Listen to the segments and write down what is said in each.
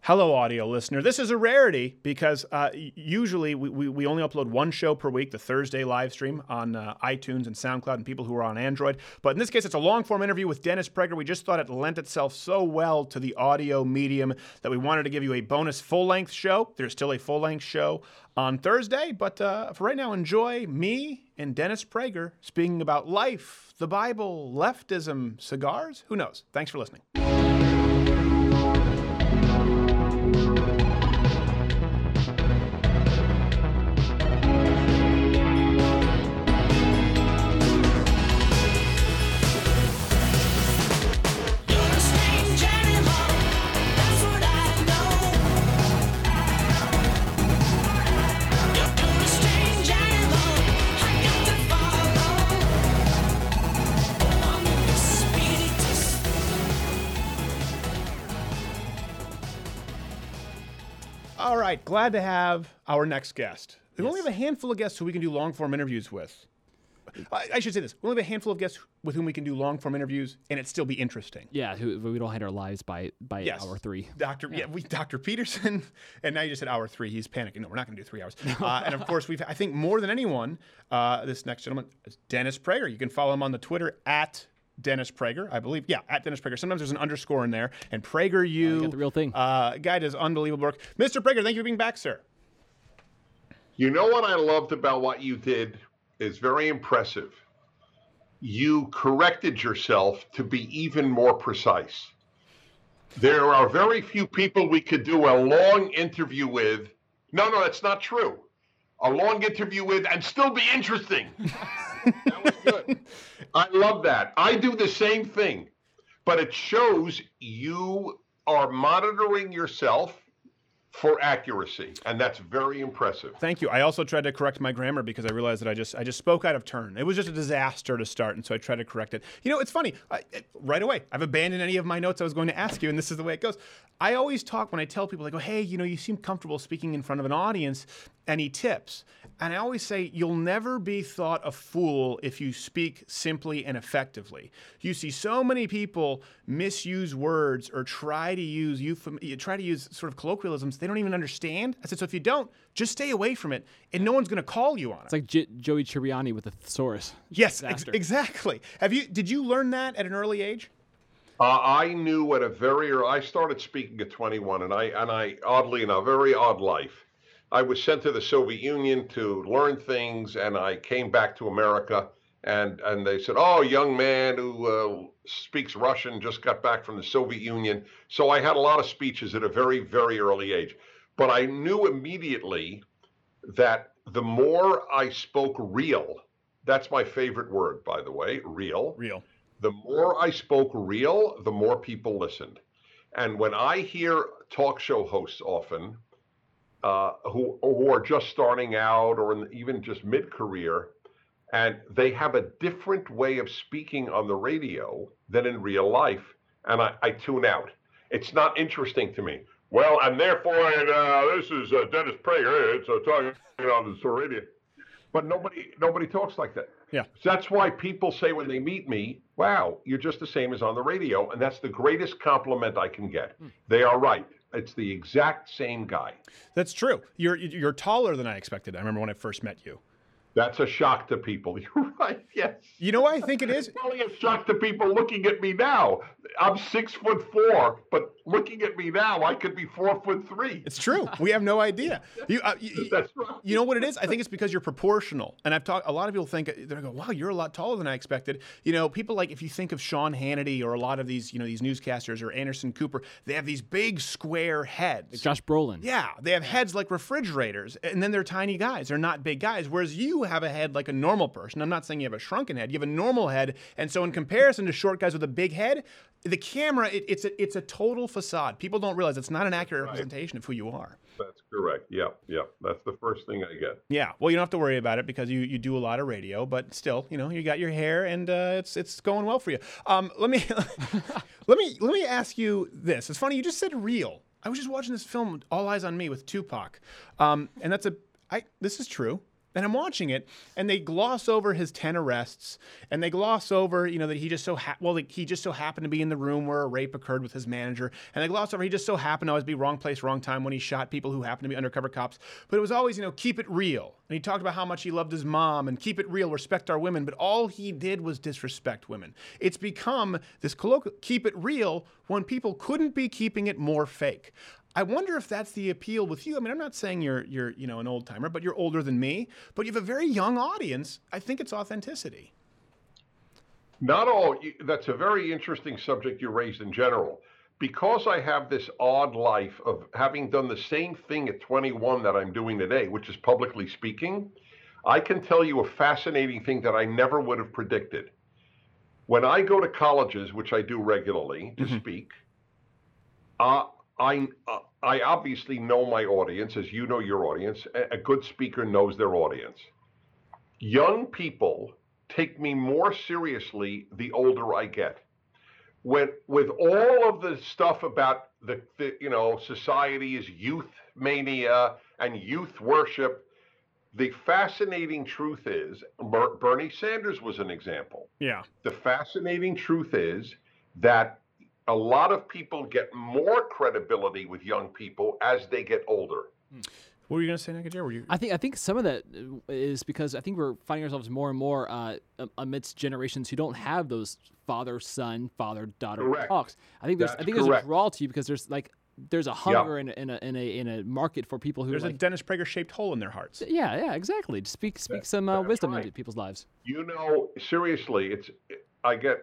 Hello, audio listener. This is a rarity because usually we only upload one show per week, the Thursday live stream on iTunes and SoundCloud and people who are on Android. But in this case, it's a long-form interview with Dennis Prager. We just thought it lent itself so well to the audio medium that we wanted to give you a bonus full-length show. There's still a full-length show on Thursday, but for right now, enjoy me and Dennis Prager speaking about life, the Bible, leftism, cigars. Who knows? Thanks for listening. All right, glad to have our next guest. We only have a handful of guests who we can do long-form interviews with. I should say this. We only have a handful of guests with whom we can do long-form interviews, and it still be interesting. Yeah, we don't hide our lives by hour 3. Dr. Peterson, and now you just said hour 3. He's panicking. No, we're not going to do 3 hours. And of course, I think more than anyone, this next gentleman is Dennis Prager. You can follow him on the Twitter at Dennis Prager, I believe. Yeah, at Dennis Prager. Sometimes there's an underscore in there. And PragerU. Got the real thing. Guy does unbelievable work. Mr. Prager, thank you for being back, sir. You know what I loved about what you did is very impressive. You corrected yourself to be even more precise. There are very few people we could do a long interview with. No, that's not true. A long interview with and still be interesting. That was good. I love that. I do the same thing, but it shows you are monitoring yourself for accuracy, and that's very impressive. Thank you. I also tried to correct my grammar because I realized that I just spoke out of turn. It was just a disaster to start, and so I tried to correct it. You know, it's funny. Right away, I've abandoned any of my notes I was going to ask you, and this is the way it goes. I always talk when I tell people, I go, hey, you seem comfortable speaking in front of an audience. Any tips? And I always say, you'll never be thought a fool if you speak simply and effectively. You see so many people misuse words or try to use sort of colloquialisms they don't even understand. I said, so if you don't, just stay away from it, and no one's going to call you on it. It's like Joey Tribbiani with the thesaurus. Yes, exactly. Did you learn that at an early age? I knew at a very early. I started speaking at 21, and I oddly enough, very odd life. I was sent to the Soviet Union to learn things, and I came back to America, and they said, oh, young man who speaks Russian just got back from the Soviet Union. So I had a lot of speeches at a very, very early age. But I knew immediately that the more I spoke real, that's my favorite word, by the way, real. The more I spoke real, the more people listened. And when I hear talk show hosts often, who are just starting out or even just mid-career, and they have a different way of speaking on the radio than in real life, and I tune out. It's not interesting to me. Well, and therefore, this is Dennis Prager. It's talking on the radio. But nobody talks like that. Yeah. So that's why people say when they meet me, wow, you're just the same as on the radio. And that's the greatest compliment I can get. They are right. It's the exact same guy. That's true. You're taller than I expected. I remember when I first met you. That's a shock to people. You're right. Yes. You know what I think it is? It's only a shock to people looking at me now. I'm 6'4", but looking at me now, I could be 4'3". It's true. We have no idea. That's right. You know what it is? I think it's because you're proportional. And a lot of people think, they're going, wow, you're a lot taller than I expected. People like, if you think of Sean Hannity or a lot of these, these newscasters or Anderson Cooper, they have these big square heads. Like Josh Brolin. Yeah. They have heads like refrigerators, and then they're tiny guys. They're not big guys. Whereas you have a head like a normal person. I'm not saying you have a shrunken head. You have a normal head. And so in comparison to short guys with a big head, the camera, it's a total facade. People don't realize it's not an accurate representation of who you are. That's correct. Yeah. That's the first thing I get. Yeah. Well, you don't have to worry about it because you do a lot of radio, but still, you got your hair and it's going well for you. Let me ask you this. It's funny. You just said real. I was just watching this film, All Eyes on Me, with Tupac, and this is true. And I'm watching it, and they gloss over his 10 arrests, and they gloss over, that he just so he just so happened to be in the room where a rape occurred with his manager, and they gloss over he just so happened to always be wrong place, wrong time when he shot people who happened to be undercover cops. But it was always, keep it real. And he talked about how much he loved his mom and keep it real, respect our women. But all he did was disrespect women. It's become this colloquial keep it real when people couldn't be keeping it more fake. I wonder if that's the appeal with you. I mean, I'm not saying you're an old timer, but you're older than me. But you have a very young audience. I think it's authenticity. Not all. That's a very interesting subject you raised in general. Because I have this odd life of having done the same thing at 21 that I'm doing today, which is publicly speaking, I can tell you a fascinating thing that I never would have predicted. When I go to colleges, which I do regularly to speak, I obviously know my audience, as you know your audience. A good speaker knows their audience. Young people take me more seriously the older I get. With all of the stuff about the society is youth mania and youth worship, the fascinating truth is, Bernie Sanders was an example. Yeah. The fascinating truth is that a lot of people get more credibility with young people as they get older. What were you going to say, Nick? I think some of that is because I think we're finding ourselves more and more amidst generations who don't have those father-son, father-daughter talks. I think there's a draw to you because there's a hunger in a market for people who there's a Dennis Prager shaped hole in their hearts. Yeah, exactly. To speak some wisdom into people's lives. Seriously, I get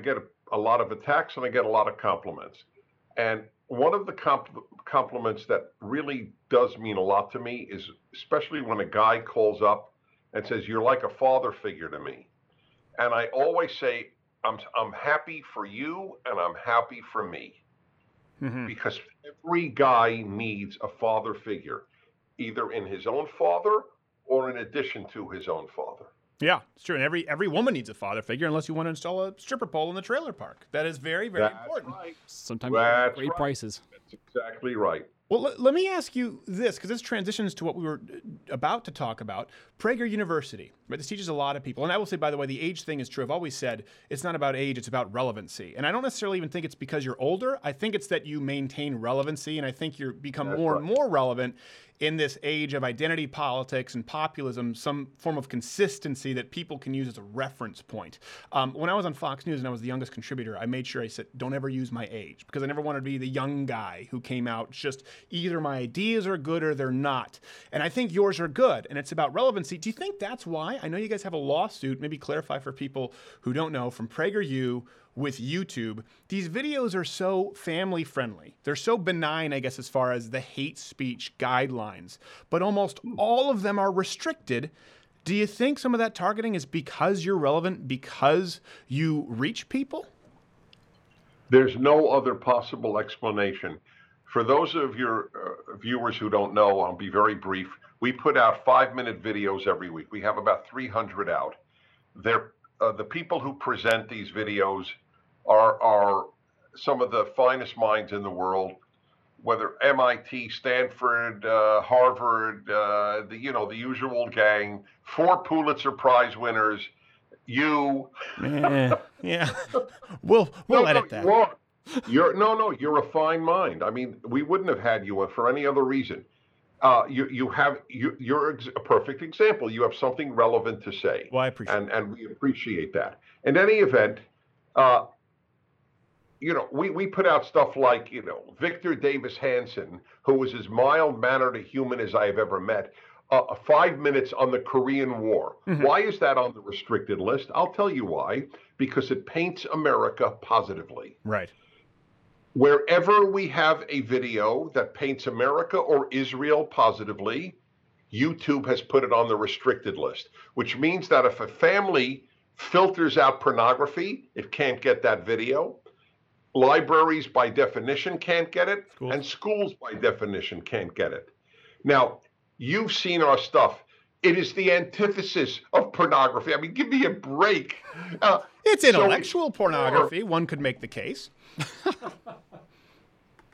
a lot of attacks and I get a lot of compliments, and one of the compliments that really does mean a lot to me is especially when a guy calls up and says, "You're like a father figure to me," and I always say, "I'm happy for you and I'm happy for me." Because every guy needs a father figure, either in his own father or in addition to his own father. Yeah, it's true. And every woman needs a father figure unless you want to install a stripper pole in the trailer park. That is very, very important. Right. Sometimes great prices. That's exactly right. Well, let me ask you this, because this transitions to what we were about to talk about. Prager University, right? This teaches a lot of people. And I will say, by the way, the age thing is true. I've always said it's not about age, it's about relevancy. And I don't necessarily even think it's because you're older. I think it's that you maintain relevancy, and I think you become more and more relevant in this age of identity politics and populism, some form of consistency that people can use as a reference point. When I was on Fox News and I was the youngest contributor, I made sure I said, don't ever use my age, because I never wanted to be the young guy who came out just either my ideas are good or they're not. And I think yours are good, and it's about relevancy. Do you think that's why? I know you guys have a lawsuit, maybe clarify for people who don't know, from PragerU with YouTube. These videos are so family friendly. They're so benign, I guess, as far as the hate speech guidelines, but almost all of them are restricted. Do you think some of that targeting is because you're relevant, because you reach people? There's no other possible explanation. For those of your viewers who don't know, I'll be very brief. We put out 5-minute videos every week. We have about 300 out. They're the people who present these videos are some of the finest minds in the world, whether MIT, Stanford, Harvard, the usual gang, 4 Pulitzer Prize winners. You, yeah, we'll edit that. You're a fine mind. I mean, we wouldn't have had you for any other reason. You're a perfect example. You have something relevant to say. Well, I appreciate it. And we appreciate that. In any event, we put out stuff like, Victor Davis Hanson, who was as mild-mannered a human as I have ever met, 5 minutes on the Korean War. Mm-hmm. Why is that on the restricted list? I'll tell you why. Because it paints America positively. Right. Wherever we have a video that paints America or Israel positively, YouTube has put it on the restricted list, which means that if a family filters out pornography, it can't get that video. Libraries, by definition, can't get it, and schools, by definition, can't get it. Now, you've seen our stuff. It is the antithesis of pornography. I mean, give me a break. It's intellectual pornography. One could make the case.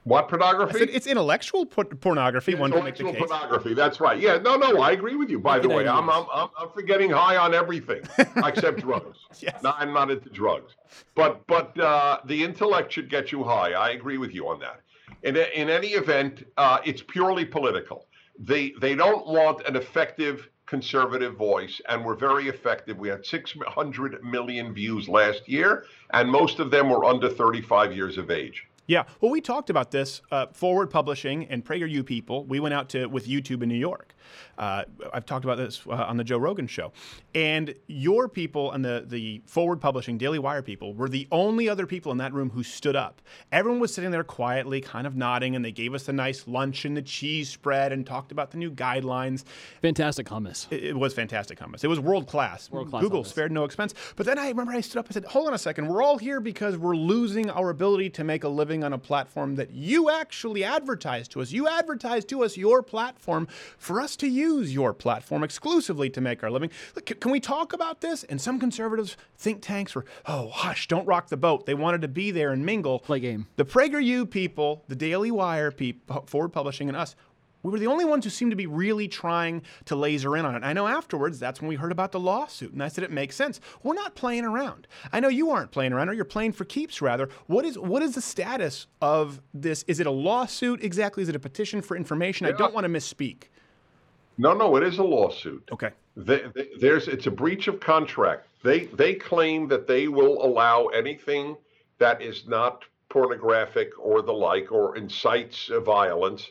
What pornography? It's intellectual pornography. One can make the case. Pornography. That's right. Yeah. No. I agree with you. By the way, I'm forgetting high on everything except drugs. Yes. No, I'm not into drugs. But the intellect should get you high. I agree with you on that. In any event, it's purely political. They don't want an effective conservative voice, and we're very effective. We had 600 million views last year, and most of them were under 35 years of age. Yeah, well, we talked about this. Forward Publishing and PragerU people, we went out with YouTube in New York. I've talked about this on the Joe Rogan show. And your people and the Forward Publishing, Daily Wire people were the only other people in that room who stood up. Everyone was sitting there quietly, kind of nodding, and they gave us a nice lunch and the cheese spread and talked about the new guidelines. Fantastic hummus. It was fantastic hummus. It was world class. Google hummus. Spared no expense. But then I remember I stood up and said, hold on a second. We're all here because we're losing our ability to make a living on a platform that you actually advertise to us. You advertise to us your platform for us to use your platform exclusively to make our living. Look, can we talk about this? And some conservatives, think tanks were, oh, hush, don't rock the boat. They wanted to be there and mingle. Play game. The PragerU people, the Daily Wire people, Forward Publishing, and us, we were the only ones who seemed to be really trying to laser in on it. I know afterwards, that's when we heard about the lawsuit, and I said it makes sense. We're not playing around. I know you aren't playing around, or you're playing for keeps, rather. What is the status of this? Is it a lawsuit exactly? Is it a petition for information? Yeah. I don't want to misspeak. No, it is a lawsuit. Okay. It's a breach of contract. They claim that they will allow anything that is not pornographic or the like, or incites violence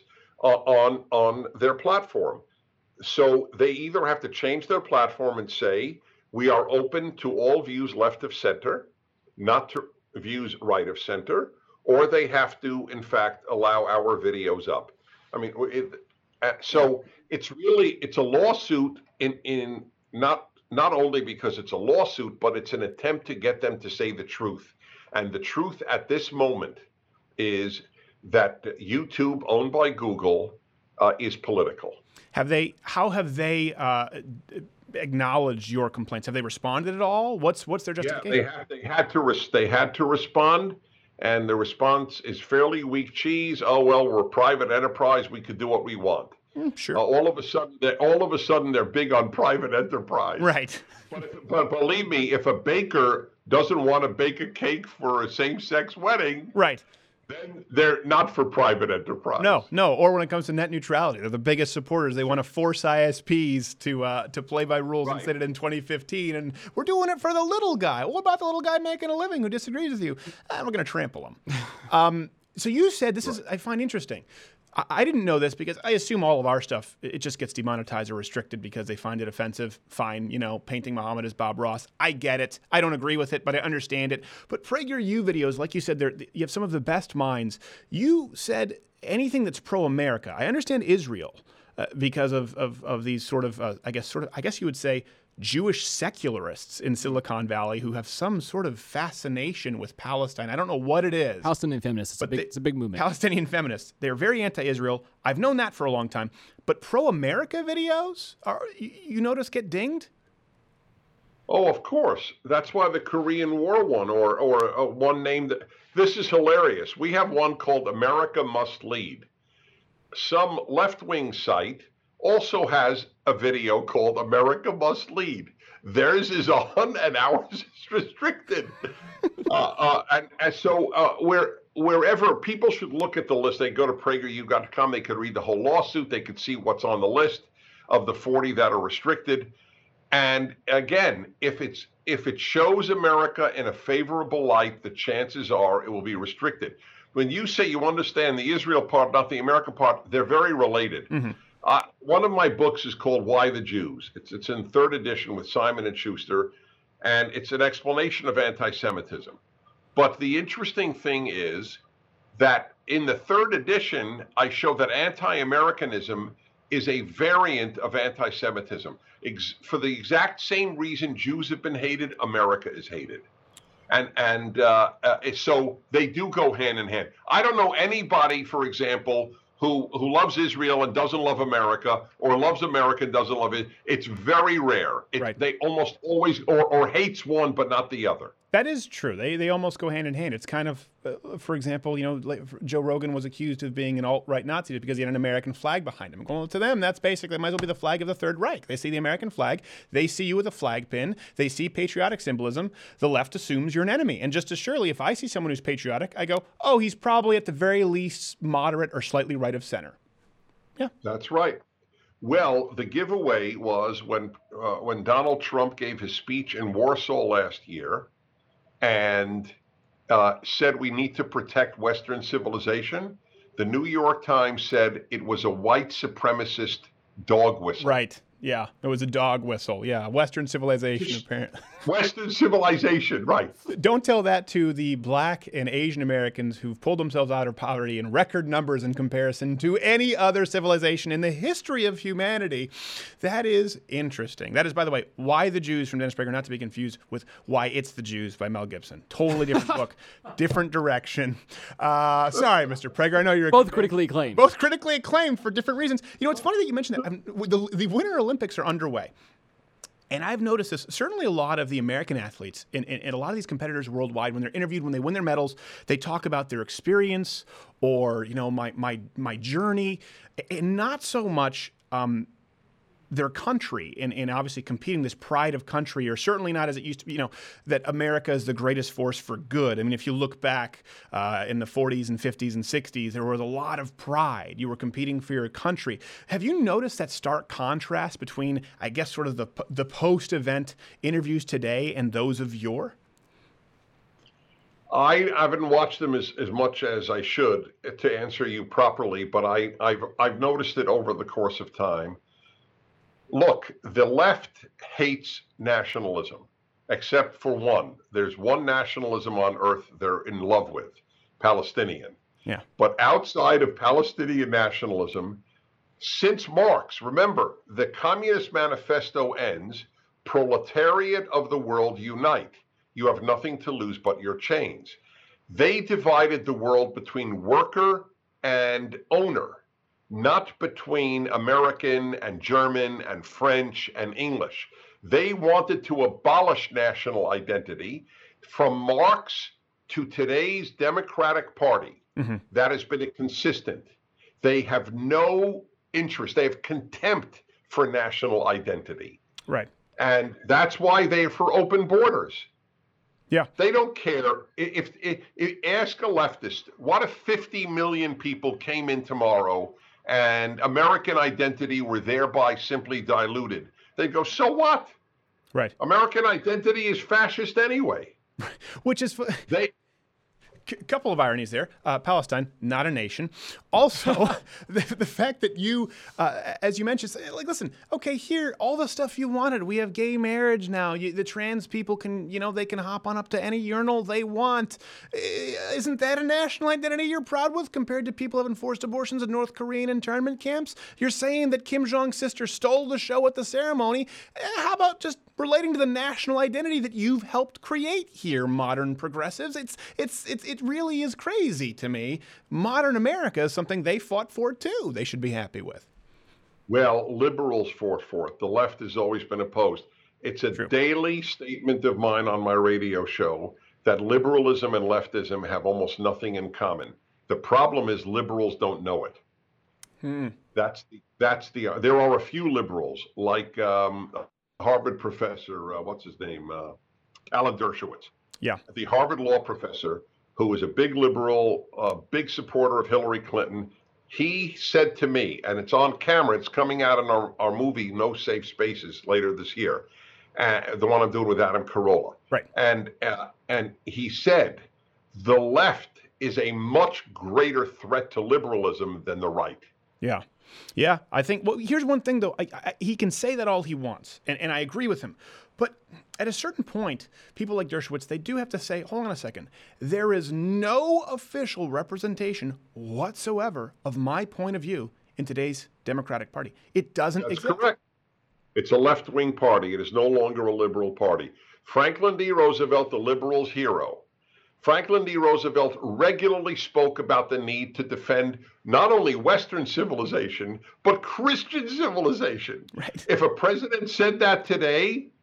on their platform. So they either have to change their platform and say, we are open to all views left of center, not to views right of center, or they have to, in fact, allow our videos up. I mean, so it's a lawsuit in not only because it's a lawsuit, but it's an attempt to get them to say the truth. And the truth at this moment is that YouTube, owned by Google, is political. How have they acknowledged your complaints? Have they responded at all? What's their justification? Yeah, they had to respond, and the response is fairly weak cheese. Oh well, we're a private enterprise. We could do what we want. Sure. All of a sudden, they're big on private enterprise. Right. But believe me, if a baker doesn't want to bake a cake for a same-sex wedding, right, then they're not for private enterprise. No. Or when it comes to net neutrality, they're the biggest supporters. They want to force ISPs to play by rules and said it in 2015. And we're doing it for the little guy. What about the little guy making a living who disagrees with you? We're going to trample him. So you said this is, I find interesting. I didn't know this because I assume all of our stuff, it just gets demonetized or restricted because they find it offensive. Fine, painting Muhammad as Bob Ross. I get it. I don't agree with it, but I understand it. But PragerU videos, like you said, you have some of the best minds. You said anything that's pro-America. I understand Israel because of these sort of, I guess you would say, Jewish secularists in Silicon Valley who have some sort of fascination with Palestine. I don't know what it is. Palestinian feminists. It's a big movement. Palestinian feminists. They're very anti-Israel. I've known that for a long time. But pro-America videos, you notice, get dinged? Oh, of course. That's why the Korean War one, or one named. This is hilarious. We have one called America Must Lead. Some left-wing site also has a video called America Must Lead. Theirs is on and ours is restricted. And so wherever people should look at the list, they go to PragerU.com, they could read the whole lawsuit, they could see what's on the list of the 40 that are restricted. And again, if it shows America in a favorable light, the chances are it will be restricted. When you say you understand the Israel part, not the American part, they're very related. Mm-hmm. One of my books is called Why the Jews. It's in 3rd edition with Simon & Schuster, and it's an explanation of anti-Semitism. But the interesting thing is that in the 3rd edition, I show that anti-Americanism is a variant of anti-Semitism. For the exact same reason Jews have been hated, America is hated. And so they do go hand in hand. I don't know anybody, for example, who loves Israel and doesn't love America, or loves America and doesn't love it. It's very rare. Right. They almost always, or hates one but not the other. That is true. They almost go hand in hand. It's kind of, for example, Joe Rogan was accused of being an alt-right Nazi because he had an American flag behind him. Well, to them, that's basically, it might as well be the flag of the Third Reich. They see the American flag. They see you with a flag pin. They see patriotic symbolism. The left assumes you're an enemy. And just as surely, if I see someone who's patriotic, I go, oh, he's probably at the very least moderate or slightly right of center. Yeah. That's right. Well, the giveaway was when Donald Trump gave his speech in Warsaw last year and said we need to protect Western civilization. The New York Times said it was a white supremacist dog whistle. Right. Yeah, it was a dog whistle. Yeah, Western civilization, apparently. Western civilization, right. Don't tell that to the Black and Asian Americans who've pulled themselves out of poverty in record numbers in comparison to any other civilization in the history of humanity. That is interesting. That is, by the way, Why the Jews from Dennis Prager, not to be confused with Why It's the Jews by Mel Gibson. Totally different book, different direction. Sorry, Mr. Prager, I know you're... Both critically acclaimed. Both critically acclaimed for different reasons. It's funny that you mentioned that. The Winter Olympics are underway. And I've noticed this, certainly a lot of the American athletes and a lot of these competitors worldwide, when they're interviewed, when they win their medals, they talk about their experience or, my journey, and not so much their country and obviously competing, this pride of country, or certainly not as it used to be, that America is the greatest force for good. I mean, if you look back in the 40s and 50s and 60s, there was a lot of pride. You were competing for your country. Have you noticed that stark contrast between, I guess, sort of the post-event interviews today and those of yore? I haven't watched them as much as I should to answer you properly, but I've noticed it over the course of time. Look, the left hates nationalism, except for one. There's one nationalism on earth they're in love with, Palestinian. Yeah. But outside of Palestinian nationalism, since Marx, remember, the Communist Manifesto ends, proletariat of the world unite. You have nothing to lose but your chains. They divided the world between worker and owner, not between American and German and French and English. They wanted to abolish national identity. From Marx to today's Democratic Party, that has been consistent. They have no interest. They have contempt for national identity. Right. And that's why they're for open borders. Yeah. They don't care. If ask a leftist, what if 50 million people came in tomorrow and American identity were thereby simply diluted? They'd go, so what? Right. American identity is fascist anyway. Which is... couple of ironies there. Palestine, not a nation. Also, the fact that you, as you mentioned, listen, okay, here, all the stuff you wanted. We have gay marriage now. The trans people can, they can hop on up to any urinal they want. Isn't that a national identity you're proud with compared to people having forced abortions in North Korean internment camps? You're saying that Kim Jong's sister stole the show at the ceremony. How about just relating to the national identity that you've helped create here, modern progressives? It really is crazy to me. Modern America is something they fought for too. They should be happy with. Well, liberals fought for it. The left has always been opposed. It's a daily statement of mine on my radio show that liberalism and leftism have almost nothing in common. The problem is liberals don't know it. There are a few liberals like Harvard professor, what's his name? Alan Dershowitz. Yeah. The Harvard law professor, who is a big liberal, a big supporter of Hillary Clinton. He said to me, and it's on camera, it's coming out in our movie, No Safe Spaces, later this year, the one I'm doing with Adam Carolla. Right. And he said, the left is a much greater threat to liberalism than the right. Yeah. Yeah, I think, well, here's one thing, though. He can say that all he wants, and I agree with him. But at a certain point, people like Dershowitz, they do have to say, hold on a second, there is no official representation whatsoever of my point of view in today's Democratic Party. It doesn't exist. That's correct. It's a left-wing party. It is no longer a liberal party. Franklin D. Roosevelt, the liberals' hero. Franklin D. Roosevelt regularly spoke about the need to defend not only Western civilization, but Christian civilization. Right. If a president said that today,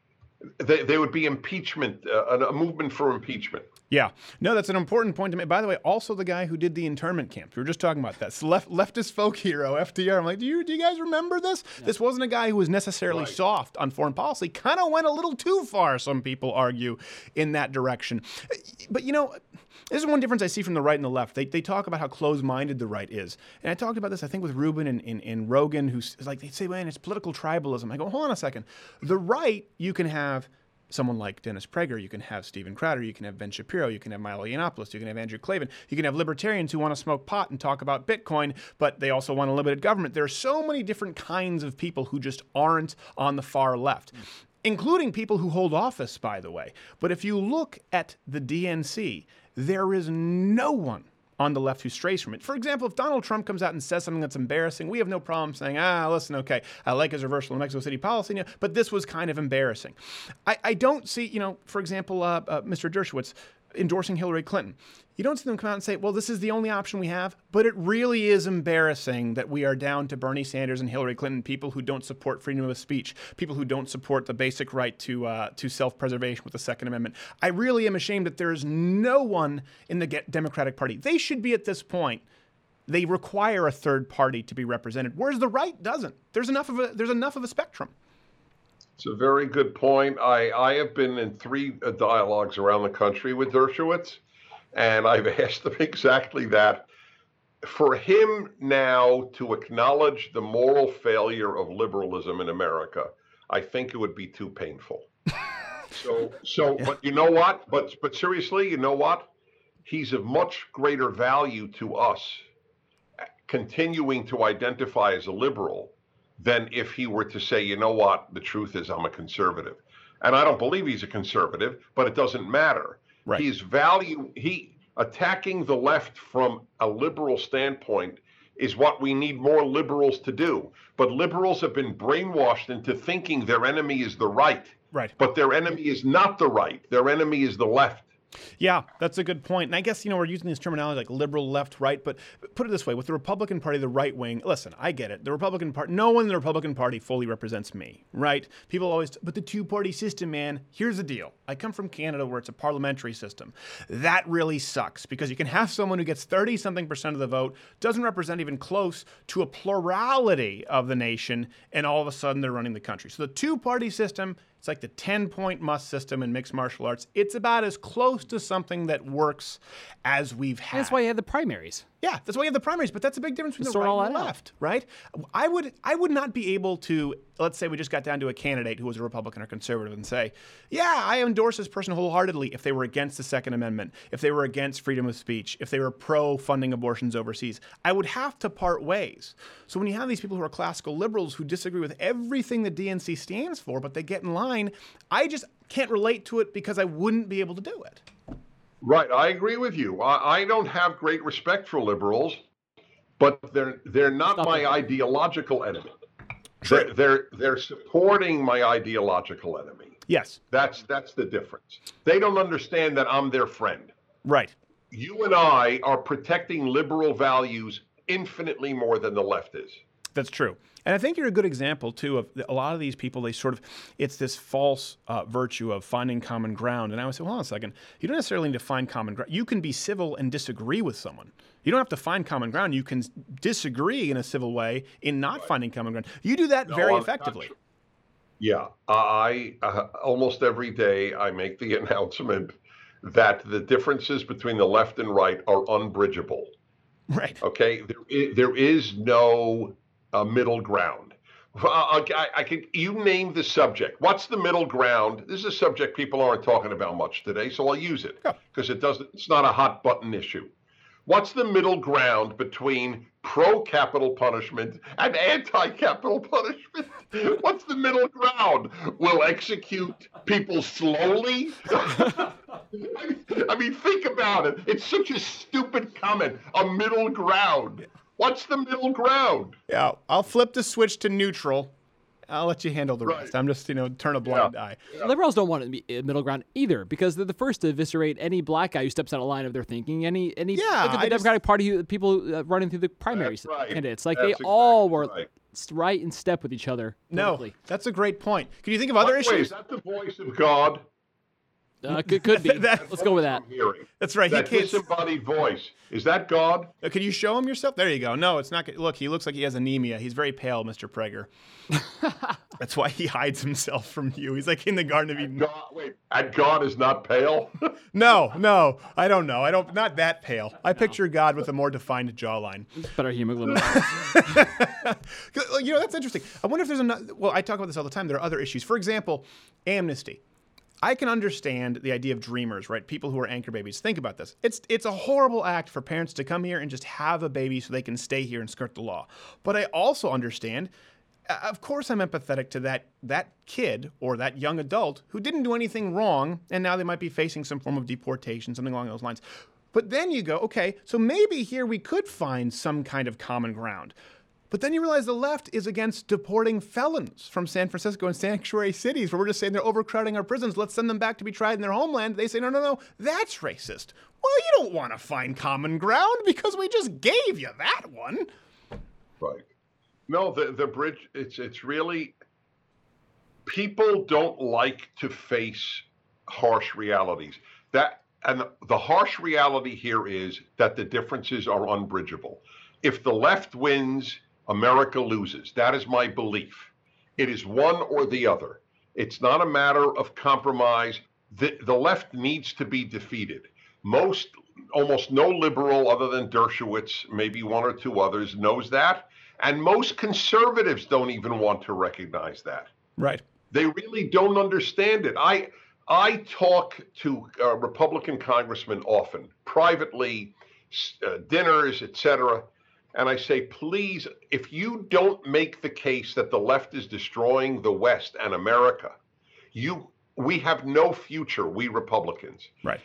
There would be impeachment, a movement for impeachment. Yeah. No, that's an important point to make. By the way, also the guy who did the internment camps. We were just talking about that. Leftist folk hero, FDR. I'm like, do you guys remember this? Yeah. This wasn't a guy who was necessarily soft on foreign policy. Kind of went a little too far, some people argue, in that direction. But, this is one difference I see from the right and the left. They talk about how close-minded the right is. And I talked about this, I think, with Rubin and Rogan, who's like, they say, man, it's political tribalism. I go, hold on a second. The right, you can have someone like Dennis Prager, you can have Steven Crowder, you can have Ben Shapiro, you can have Milo Yiannopoulos, you can have Andrew Klavan, you can have libertarians who want to smoke pot and talk about Bitcoin, but they also want a limited government. There are so many different kinds of people who just aren't on the far left, including people who hold office, by the way. But if you look at the DNC, there is no one on the left who strays from it. For example, if Donald Trump comes out and says something that's embarrassing, we have no problem saying, listen, okay, I like his reversal of Mexico City policy, but this was kind of embarrassing. I don't see, for example, Mr. Dershowitz endorsing Hillary Clinton. You don't see them come out and say, well, this is the only option we have, but it really is embarrassing that we are down to Bernie Sanders and Hillary Clinton, people who don't support freedom of speech, people who don't support the basic right to self-preservation with the Second Amendment. I really am ashamed that there is no one in the Democratic Party. They should be at this point. They require a third party to be represented, whereas the right doesn't. There's enough of a spectrum. It's a very good point. I have been in 3 dialogues around the country with Dershowitz, and I've asked him exactly that. For him now to acknowledge the moral failure of liberalism in America, I think it would be too painful. But you know what? But seriously, you know what? He's of much greater value to us continuing to identify as a liberal than if he were to say, you know what, the truth is I'm a conservative. And I don't believe he's a conservative, but it doesn't matter. Right. He attacking the left from a liberal standpoint is what we need more liberals to do. But liberals have been brainwashed into thinking their enemy is the right. Right. But their enemy is not the right. Their enemy is the left. Yeah, that's a good point. And I guess, we're using this terminology like liberal, left, right, but put it this way, with the Republican Party, the right wing, listen, I get it. The Republican Party, no one in the Republican Party fully represents me, right? People always, but the two-party system, man, here's the deal. I come from Canada where it's a parliamentary system. That really sucks because you can have someone who gets 30-something% of the vote, doesn't represent even close to a plurality of the nation, and all of a sudden they're running the country. So the two-party system, it's like the 10-point must system in mixed martial arts. It's about as close to something that works as we've had. And that's why you have the primaries. Yeah, that's why you have the primaries, but that's a big difference between the right and the left, right? I would not be able to, let's say we just got down to a candidate who was a Republican or conservative and say, yeah, I endorse this person wholeheartedly if they were against the Second Amendment, if they were against freedom of speech, if they were pro-funding abortions overseas. I would have to part ways. So when you have these people who are classical liberals who disagree with everything the DNC stands for, but they get in line, I just can't relate to it because I wouldn't be able to do it. Right, I agree with you. I don't have great respect for liberals, but they're not my ideological enemy. They're supporting my ideological enemy. Yes, that's the difference. They don't understand that I'm their friend. Right. You and I are protecting liberal values infinitely more than the left is. That's true. And I think you're a good example, too, of a lot of these people, it's this false virtue of finding common ground. And I would say, well, hold on a second. You don't necessarily need to find common ground. You can be civil and disagree with someone. You don't have to find common ground. You can disagree in a civil way in not finding common ground. You do that very effectively. Yeah. I almost every day I make the announcement that the differences between the left and right are unbridgeable. Right. Okay. There is no middle ground. You name the subject. What's the middle ground? This is a subject people aren't talking about much today, so I'll use it because it's not a hot button issue. What's the middle ground between pro-capital punishment and anti-capital punishment? What's the middle ground? We'll execute people slowly? I mean, think about it. It's such a stupid comment. A middle ground. What's the middle ground? Yeah, I'll flip the switch to neutral, I'll let you handle the rest. I'm just, turn a blind eye. Liberals don't want to be middle ground either, because they're the first to eviscerate any black guy who steps out of line of their thinking. Look at the Democratic Party, people running through the primaries candidates. Like, they all were right in step with each other. No, that's a great point. Can you think of other issues? Is that the voice of God? Could be. Let's go with that. That's right. That disembodied voice. Is that God? Can you show him yourself? There you go. No, it's not. Look, he looks like he has anemia. He's very pale, Mr. Prager. That's why he hides himself from you. He's like in the Garden of Eden. And God is not pale? No, I don't know. Not that pale. I picture God with a more defined jawline. Better hemoglobin. That's interesting. I wonder if there's another. Well, I talk about this all the time. There are other issues. For example, amnesty. I can understand the idea of dreamers, right? People who are anchor babies. Think about this. It's a horrible act for parents to come here and just have a baby so they can stay here and skirt the law. But I also understand, of course I'm empathetic to that kid or that young adult who didn't do anything wrong, and now they might be facing some form of deportation, something along those lines. But then you go, okay, so maybe here we could find some kind of common ground. But then you realize the left is against deporting felons from San Francisco and sanctuary cities, where we're just saying they're overcrowding our prisons. Let's send them back to be tried in their homeland. They say, no, that's racist. Well, you don't want to find common ground because we just gave you that one. Right. No, the bridge, it's really, people don't like to face harsh realities. And the harsh reality here is that the differences are unbridgeable. If the left wins, America loses. That is my belief. It is one or the other. It's not a matter of compromise. The left needs to be defeated. Almost no liberal other than Dershowitz, maybe one or two others, knows that. And most conservatives don't even want to recognize that. Right. They really don't understand it. I talk to Republican congressmen often, privately, dinners, etc., and I say, please, if you don't make the case that the left is destroying the West and America, we have no future, we Republicans. Right.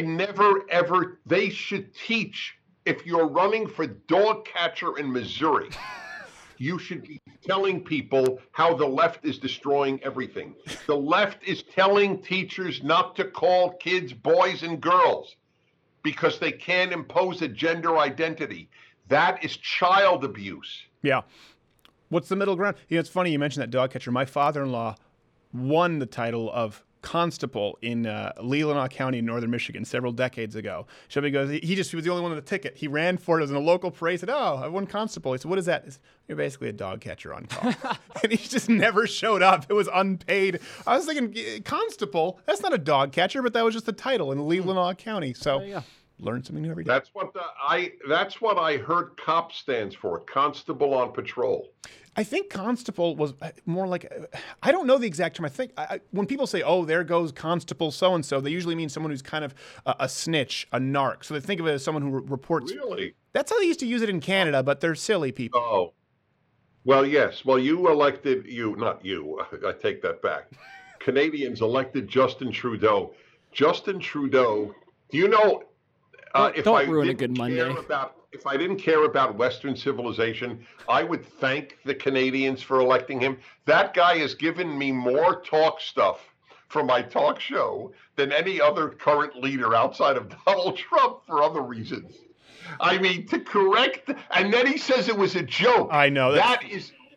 They should teach, if you're running for dog catcher in Missouri, you should be telling people how the left is destroying everything. The left is telling teachers not to call kids boys and girls because they can't impose a gender identity. That is child abuse. Yeah. What's the middle ground? It's funny you mentioned that dog catcher. My father-in-law won the title of constable in Leelanau County in northern Michigan several decades ago. Shelby goes, he was the only one with a ticket. He ran for it as in a local parade. He said, I won constable. He said, what is that? Said, you're basically a dog catcher on call. And he just never showed up. It was unpaid. I was thinking, constable, that's not a dog catcher, but that was just the title in Leelanau County. So learn something new every day. That's what I heard COP stands for, Constable on Patrol. I think constable was more like, I don't know the exact term. I think when people say, there goes Constable so-and-so, they usually mean someone who's kind of a snitch, a narc. So they think of it as someone who reports. Really? That's how they used to use it in Canada, but they're silly people. Oh. Well, yes. Well, not you, I take that back. Canadians elected Justin Trudeau. Justin Trudeau, do you know, don't ruin a good Monday. If I didn't care about Western civilization, I would thank the Canadians for electing him. That guy has given me more talk stuff for my talk show than any other current leader outside of Donald Trump for other reasons. I mean, to correct, and then he says it was a joke. I know. That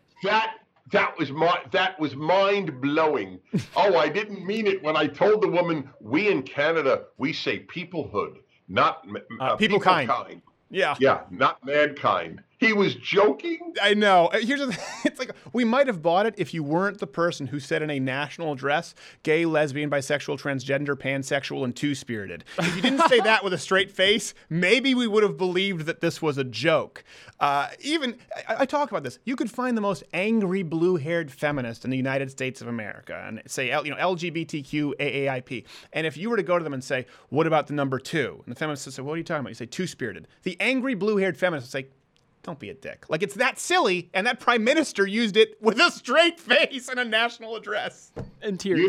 was mind blowing. I didn't mean it when I told the woman, we in Canada, we say peoplehood, not people kind. Yeah, not mankind. He was joking. I know. Here's the thing. It's like, we might have bought it if you weren't the person who said in a national address, gay, lesbian, bisexual, transgender, pansexual, and two-spirited. If you didn't say that with a straight face, maybe we would have believed that this was a joke. I talk about this. You could find the most angry blue-haired feminist in the United States of America and say, LGBTQ AAIP. And if you were to go to them and say, what about the number 2? And the feminist would say, what are you talking about? You say, two-spirited. The angry blue-haired feminist would say, don't be a dick. Like, it's that silly, and that prime minister used it with a straight face in a national address. And tears.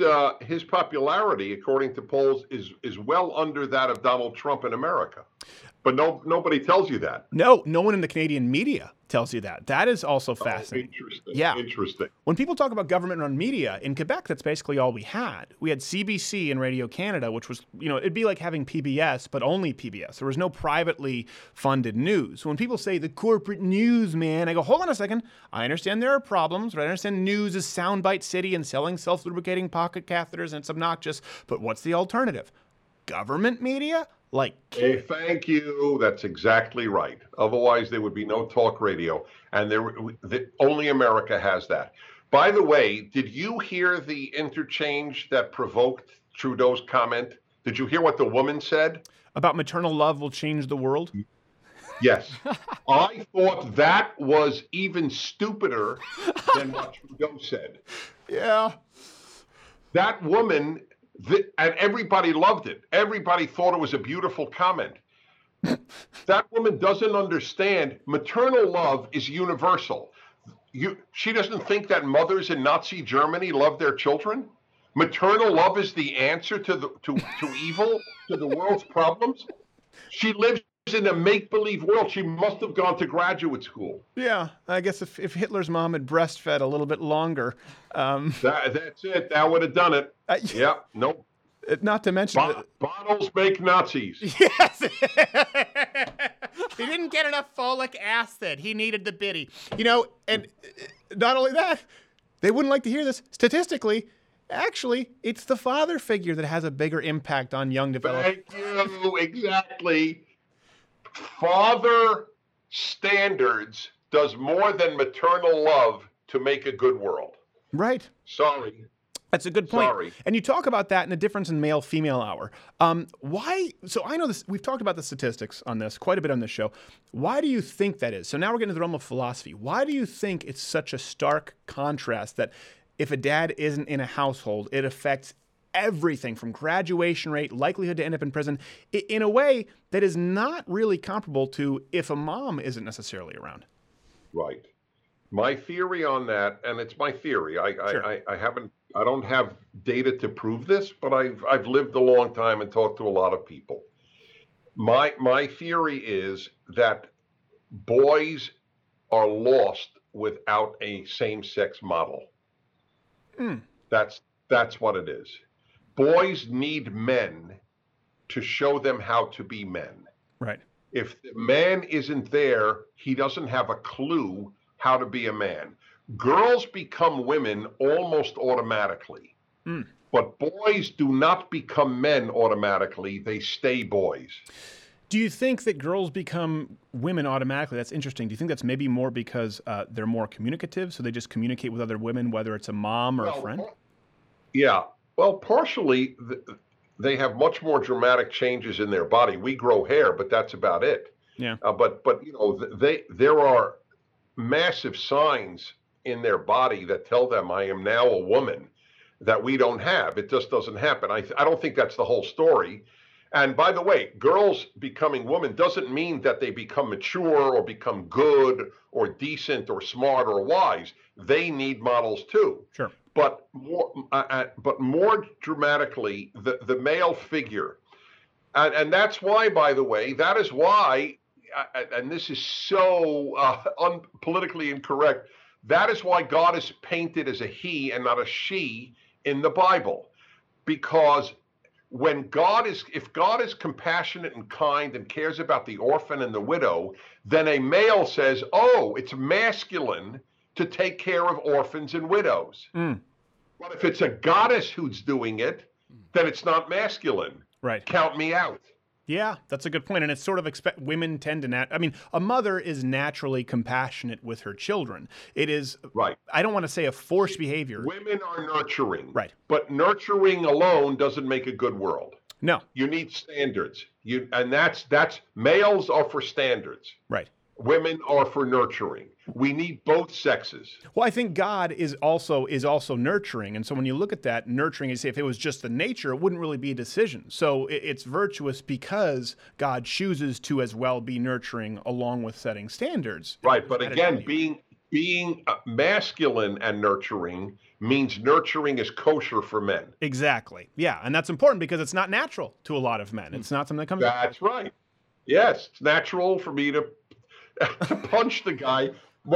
His popularity, according to polls, is well under that of Donald Trump in America. But nobody tells you that. No one in the Canadian media tells you that. That is also fascinating. Interesting. Yeah. Interesting. When people talk about government-run media, in Quebec, that's basically all we had. We had CBC and Radio Canada, which was, it'd be like having PBS, but only PBS. There was no privately funded news. When people say the corporate news, man, I go, hold on a second. I understand there are problems, but I understand news is soundbite city and selling self-lubricating pocket catheters, and it's obnoxious. But what's the alternative? Government media? Hey, thank you. That's exactly right. Otherwise, there would be no talk radio, and only America has that. By the way, did you hear the interchange that provoked Trudeau's comment? Did you hear what the woman said? About maternal love will change the world? Yes. I thought that was even stupider than what Trudeau said. Yeah. That woman... and everybody loved it. Everybody thought it was a beautiful comment. That woman doesn't understand maternal love is universal. She doesn't think that mothers in Nazi Germany love their children. Maternal love is the answer to evil, to the world's problems. She lives in a make-believe world. She must have gone to graduate school. Yeah, I guess if Hitler's mom had breastfed a little bit longer. That's it. That would have done it. Yeah, nope. Not to mention... bottles make Nazis. Yes! He didn't get enough folic acid. He needed the biddy. And not only that, they wouldn't like to hear this. Statistically, actually, it's the father figure that has a bigger impact on young developers. Thank you. Exactly. Father standards does more than maternal love to make a good world. Right. Sorry. That's a good point. Sorry. And you talk about that in the difference in male-female hour. Why? So I know this. We've talked about the statistics on this quite a bit on this show. Why do you think that is? So now we're getting to the realm of philosophy. Why do you think it's such a stark contrast that if a dad isn't in a household, it affects everything from graduation rate, likelihood to end up in prison, in a way that is not really comparable to if a mom isn't necessarily around? Right. My theory on that, and it's my theory. Sure. I don't have data to prove this, but I've lived a long time and talked to a lot of people. My theory is that boys are lost without a same-sex model. That's what it is. Boys need men to show them how to be men. Right. If the man isn't there, he doesn't have a clue how to be a man. Girls become women almost automatically, but boys do not become men automatically. They stay boys. Do you think that girls become women automatically? That's interesting. Do you think that's maybe more because they're more communicative, so they just communicate with other women, whether it's a mom or a friend? Yeah. Well, partially, they have much more dramatic changes in their body. We grow hair, but that's about it. Yeah. But there are massive signs in their body that tell them I am now a woman that we don't have. It just doesn't happen. I don't think that's the whole story. And by the way, girls becoming women doesn't mean that they become mature or become good or decent or smart or wise. They need models too. Sure. But more dramatically, the male figure. And that's why, by the way, that is why, and this is so politically incorrect, that is why God is painted as a he and not a she in the Bible. Because if God is compassionate and kind and cares about the orphan and the widow, then a male says, oh, it's masculine to take care of orphans and widows. But if it's a goddess who's doing it, then it's not masculine. Right. Count me out. Yeah, that's a good point. And it's sort of women tend to a mother is naturally compassionate with her children. It is, right. I don't want to say a forced behavior. Women are nurturing. Right. But nurturing alone doesn't make a good world. No. You need standards. And that's males are for standards. Right. Women are for nurturing. We need both sexes. Well, I think God is also nurturing. And so when you look at that, nurturing, you say if it was just the nature, it wouldn't really be a decision. So it's virtuous because God chooses to as well be nurturing along with setting standards. Right. But again, being masculine and nurturing means nurturing is kosher for men. Exactly. Yeah. And that's important because it's not natural to a lot of men. It's not something that comes. That's right. Yes, it's natural for me to punch the guy.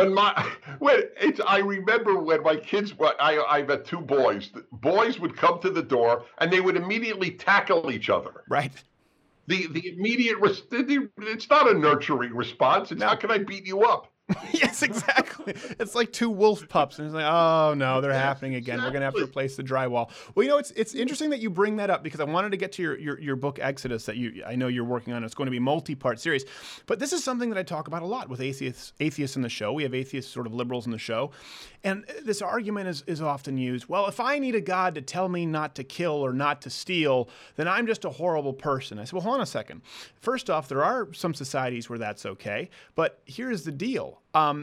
I remember when my kids, I've got two boys. The boys would come to the door and they would immediately tackle each other. Right. The immediate, it's not a nurturing response. It's how can I beat you up? Yes, exactly. It's like two wolf pups, and it's like, oh no, they're happening again. Exactly. We're gonna have to replace the drywall. Well, you know, it's interesting that you bring that up because I wanted to get to your book Exodus that I know you're working on. It's going to be a multi-part series, but this is something that I talk about a lot with atheists in the show. We have atheists, sort of liberals in the show, and this argument is often used. Well, if I need a God to tell me not to kill or not to steal, then I'm just a horrible person. I said, well, hold on a second. First off, there are some societies where that's okay, but here's the deal.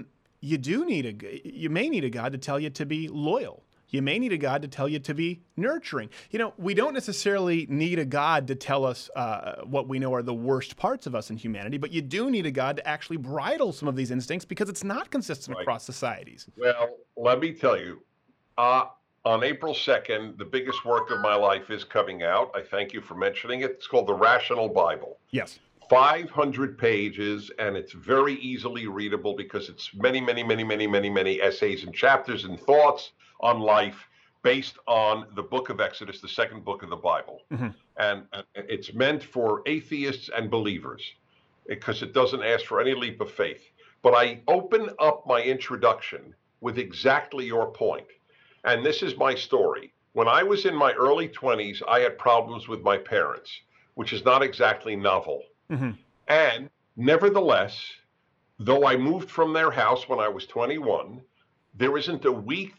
You may need a God to tell you to be loyal. You may need a God to tell you to be nurturing. You know, we don't necessarily need a God to tell us what we know are the worst parts of us in humanity, but you do need a God to actually bridle some of these instincts because it's not consistent across societies. Well, let me tell you, on April 2nd, the biggest work of my life is coming out. I thank you for mentioning it. It's called The Rational Bible. Yes. 500 pages, and it's very easily readable because it's many essays and chapters and thoughts on life based on the book of Exodus, the second book of the Bible. Mm-hmm. And it's meant for atheists and believers because it doesn't ask for any leap of faith. But I open up my introduction with exactly your point. And this is my story. When I was in my early 20s, I had problems with my parents, which is not exactly novel. Mm-hmm. And nevertheless, though I moved from their house when I was 21, there wasn't a week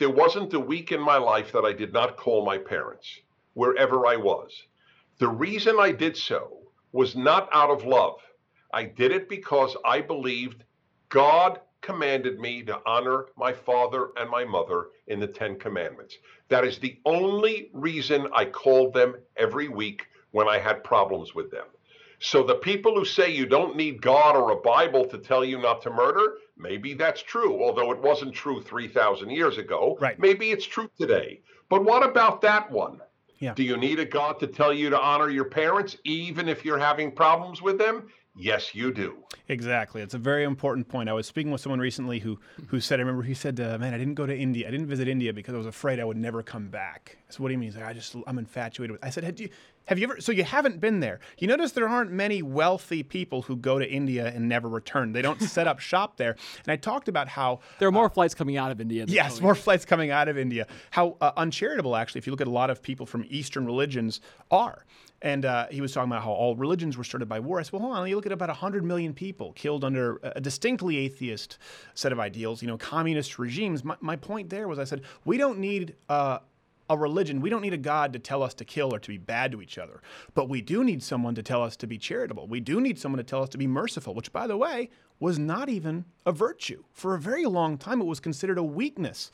in my life that I did not call my parents, wherever I was. The reason I did so was not out of love. I did it because I believed God commanded me to honor my father and my mother in the 10 Commandments. That is the only reason I called them every week when I had problems with them. So the people who say you don't need God or a Bible to tell you not to murder, maybe that's true, although it wasn't true 3,000 years ago. Right. Maybe it's true today. But what about that one? Yeah. Do you need a God to tell you to honor your parents, even if you're having problems with them? Yes, you do. Exactly. It's a very important point. I was speaking with someone recently who said, I remember he said, man, I didn't go to India. I didn't visit India because I was afraid I would never come back. So what do you mean? He's like, I'm infatuated with it. I said, have you ever, so you haven't been there. You notice there aren't many wealthy people who go to India and never return. They don't set up shop there. And I talked about how there are more flights coming out of India. Yes, more flights coming out of India. How uncharitable, actually, if you look at a lot of people from Eastern religions are. And he was talking about how all religions were started by war. I said, well, hold on, you look at about 100 million people killed under a distinctly atheist set of ideals, communist regimes. My point there was, I said, we don't need a religion. We don't need a God to tell us to kill or to be bad to each other. But we do need someone to tell us to be charitable. We do need someone to tell us to be merciful, which, by the way, was not even a virtue. For a very long time, it was considered a weakness.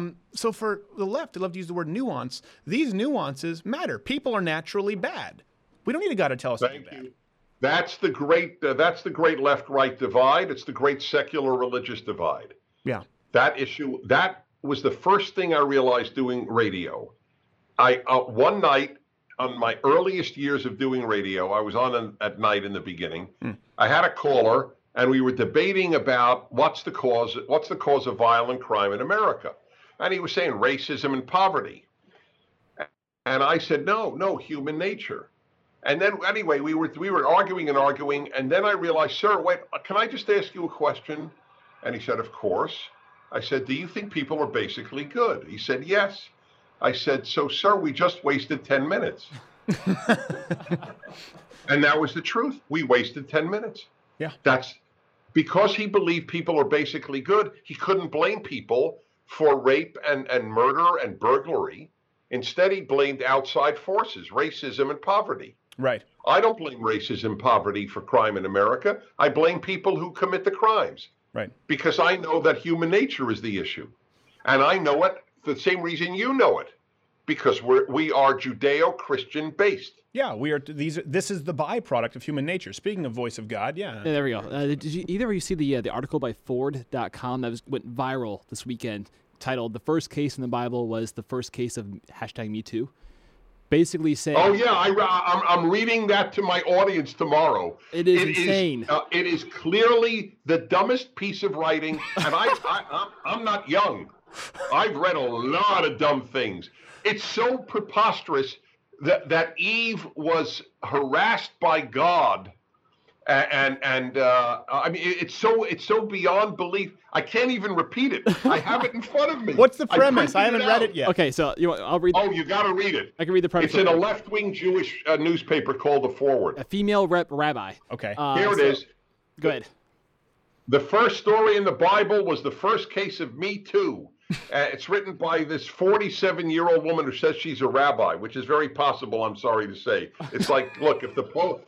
So for the left, they love to use the word nuance. These nuances matter. People are naturally bad. We don't need a God to tell us to be bad. That's the great left-right divide. It's the great secular religious divide. Yeah. That issue, that was the first thing I realized doing radio. One night on my earliest years of doing radio, I was on at night in the beginning. I had a caller and we were debating about what's the cause of violent crime in America. And he was saying racism and poverty. And I said, no, human nature. And then anyway, we were arguing, and then I realized, sir, wait, can I just ask you a question? And he said, of course. I said, do you think people are basically good? He said, yes. I said, so, sir, we just wasted 10 minutes. And that was the truth. We wasted 10 minutes. Yeah. That's because he believed people are basically good. He couldn't blame people for rape and murder and burglary. Instead, he blamed outside forces, racism and poverty. Right. I don't blame racism and poverty for crime in America. I blame people who commit the crimes. Right. Because I know that human nature is the issue. And I know it for the same reason you know it. Because we are Judeo-Christian based. Yeah, we are. This is the byproduct of human nature. Speaking of voice of God, yeah. There we go. Did either of you see the article by Ford.com that went viral this weekend, titled "The First Case in the Bible was the first case of #MeToo"? basically saying... Oh, yeah, I'm reading that to my audience tomorrow. It is insane. It is clearly the dumbest piece of writing, and I'm not young. I've read a lot of dumb things. It's so preposterous that Eve was harassed by God, and I mean, it's so beyond belief. I can't even repeat it. I have it in front of me. What's the premise? I haven't read it yet. Okay, so I'll read. Oh, you got to read it. I can read the premise. It's in a left-wing Jewish newspaper called The Forward. A female rabbi. Okay. Here it is. Go ahead. The first story in the Bible was the first case of Me Too. It's written by this 47-year-old woman who says she's a rabbi, which is very possible, I'm sorry to say. It's like, look, if the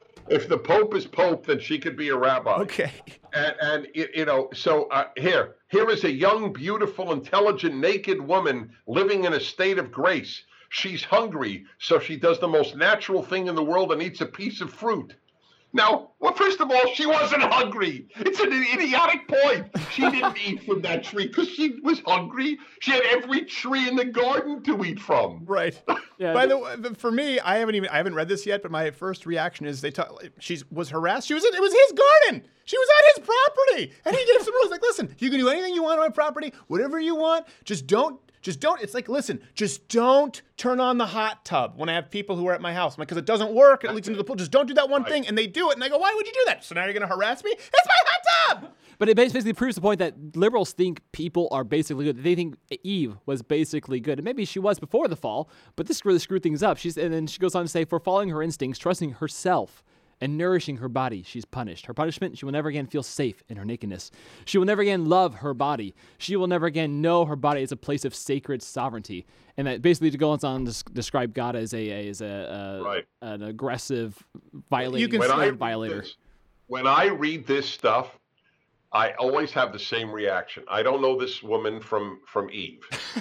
Pope is Pope, then she could be a rabbi. Okay. And so here is a young, beautiful, intelligent, naked woman living in a state of grace. She's hungry, so she does the most natural thing in the world and eats a piece of fruit. Now, well, first of all, she wasn't hungry. It's an idiotic point. She didn't eat from that tree because she was hungry. She had every tree in the garden to eat from. Right. Yeah. By the way, for me, I haven't read this yet, but my first reaction is she was harassed. It was his garden. She was on his property, and he gave some rules like, listen, you can do anything you want on my property, whatever you want. Just don't. It's like, listen, just don't turn on the hot tub when I have people who are at my house. Because it doesn't work. It leads into the pool. Just don't do that one thing. And they do it. And I go, why would you do that? So now you're going to harass me? It's my hot tub. But it basically proves the point that liberals think people are basically good. They think Eve was basically good. And maybe she was before the fall, but this really screwed things up. And then she goes on to say, for following her instincts, trusting herself, and nourishing her body, she's punished. Her punishment, she will never again feel safe in her nakedness. She will never again love her body. She will never again know her body as a place of sacred sovereignty. And that basically goes on to describe God as an aggressive, violator. When I read this stuff, I always have the same reaction. I don't know this woman from Eve,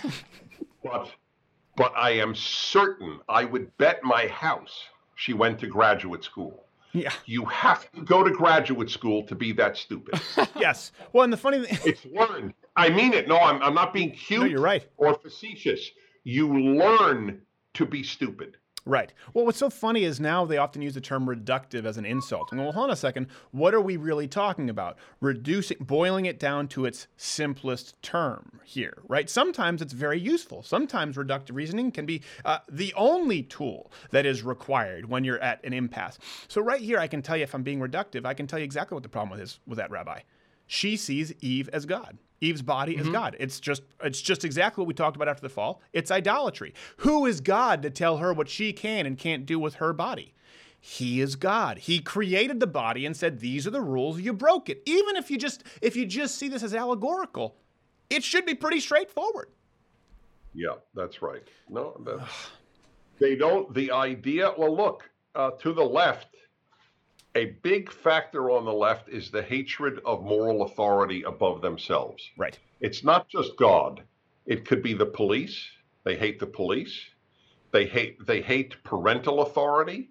but I am certain, I would bet my house she went to graduate school. Yeah. You have to go to graduate school to be that stupid. Yes. Well, and the funny thing... It's learned. I mean it. No, I'm not being cute. No, you're right. Or facetious. You learn to be stupid. Right. Well, what's so funny is now they often use the term reductive as an insult. And well, hold on a second. What are we really talking about? Boiling it down to its simplest term here, right? Sometimes it's very useful. Sometimes reductive reasoning can be the only tool that is required when you're at an impasse. So right here, I can tell you if I'm being reductive, I can tell you exactly what the problem is with that rabbi. She sees Eve as God. Eve's body is God. It's just exactly what we talked about after the fall. It's idolatry. Who is God to tell her what she can and can't do with her body? He is God. He created the body and said, these are the rules, you broke it. Even if you just see this as allegorical, it should be pretty straightforward. Yeah, that's right. No, they don't, the idea, well, look, to the left, a big factor on the left is the hatred of moral authority above themselves. Right. It's not just God. It could be the police. They hate the police. They hate parental authority.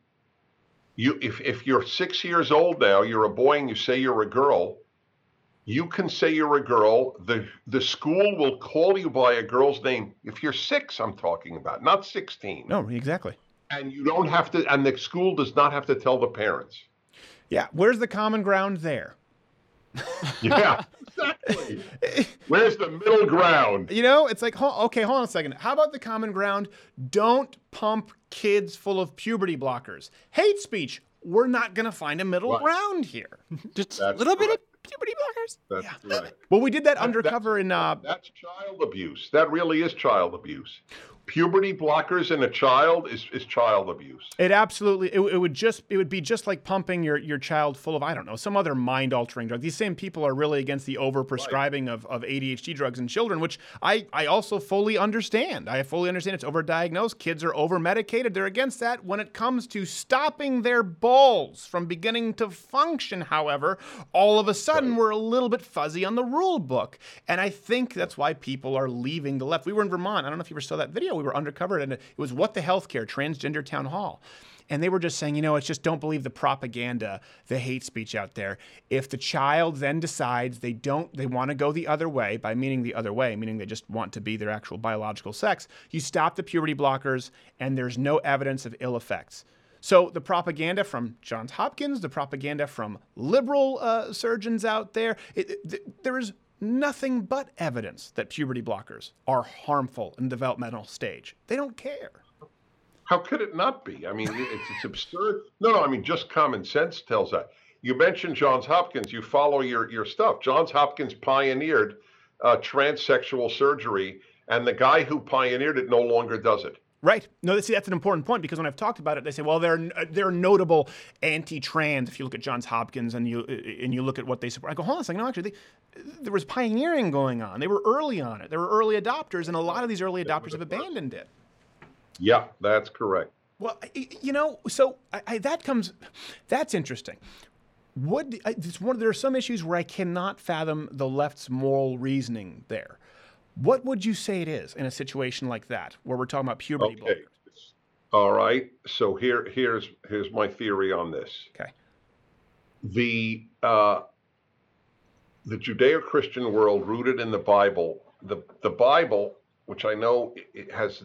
If you're 6 years old now, you're a boy and you say you're a girl, you can say you're a girl. The school will call you by a girl's name. If you're 6, I'm talking about, not 16. No, exactly. And you don't have to, and the school does not have to tell the parents. Yeah, where's the common ground there? Yeah, exactly. Where's the middle ground? You know, it's like, okay, hold on a second. How about the common ground? Don't pump kids full of puberty blockers. Hate speech. We're not going to find a middle ground here. Just a little bit of puberty blockers. That's right. Well, we did that undercover in... That's child abuse. That really is child abuse. Puberty blockers in a child is child abuse. It absolutely, it would be just like pumping your child full of, I don't know, some other mind-altering drug. These same people are really against the over-prescribing of ADHD drugs in children, which I also fully understand. I fully understand it's overdiagnosed. Kids are over-medicated. They're against that. When it comes to stopping their balls from beginning to function, however, all of a sudden we're a little bit fuzzy on the rule book. And I think that's why people are leaving the left. We were in Vermont. I don't know if you ever saw that video We were undercover, and it was What the Healthcare Transgender Town Hall. And they were just saying, it's just don't believe the propaganda, the hate speech out there. If the child then decides they want to go the other way, by meaning the other way, meaning they just want to be their actual biological sex, you stop the puberty blockers and there's no evidence of ill effects. So the propaganda from Johns Hopkins, the propaganda from liberal surgeons out there, there is nothing but evidence that puberty blockers are harmful in the developmental stage. They don't care. How could it not be? I mean, it's absurd. No, I mean, just common sense tells that. You mentioned Johns Hopkins. You follow your stuff. Johns Hopkins pioneered transsexual surgery, and the guy who pioneered it no longer does it. Right. No, see, that's an important point, because when I've talked about it, they say, well, there are notable anti-trans. If you look at Johns Hopkins and you look at what they support, I go, hold on a second. No, actually, there was pioneering going on. They were early on it. There were early adopters, and a lot of these early adopters have abandoned it. Yeah, that's correct. Well, so that's interesting. There are some issues where I cannot fathom the left's moral reasoning there. What would you say it is in a situation like that, where we're talking about puberty blockers? All right. So here's my theory on this. Okay. The Judeo-Christian world rooted in the Bible, the Bible, which I know it has,